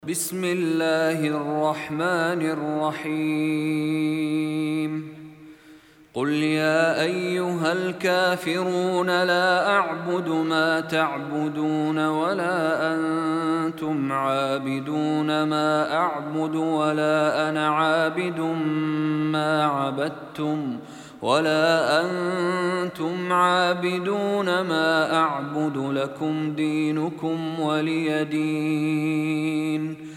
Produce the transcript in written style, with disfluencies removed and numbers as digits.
بسم الله الرحمن الرحيم قل يا أيها الكافرون لا أعبد ما تعبدون ولا أنتم عابدون ما أعبد ولا أنا عابد ما عبدتم ولا أنتم عابدون ما أعبد لكم دينكم ولي دين